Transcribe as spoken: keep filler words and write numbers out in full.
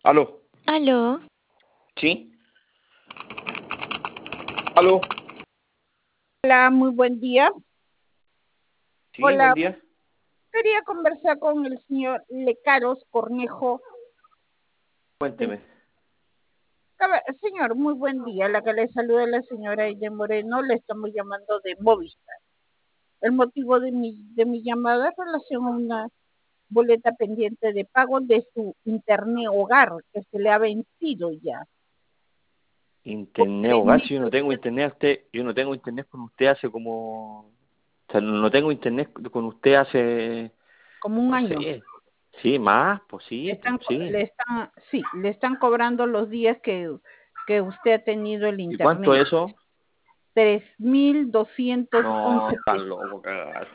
Aló, Aló, ¿sí? Aló, Hola, muy buen día. sí, buen Hola, día. quería conversar con el señor Lecaros Cornejo. Cuénteme. A ver, señor, muy buen día. La que le saluda la señora Aiden Moreno, le estamos llamando de Movistar. El motivo de mi, de mi llamada es en relación a una boleta pendiente de pago de su internet hogar, que se le ha vencido ya. Por Internet tres hogar, mil si yo no tengo internet, usted, yo no tengo internet con usted hace como, o sea, no tengo internet con usted hace, como un no año. sé, sí, más, pues Le sí, están, sí. le están, sí, le están cobrando los días que, que usted ha tenido el ¿Y cuánto internet. es eso? tres mil doscientos No, once está pesos. loco, cagar.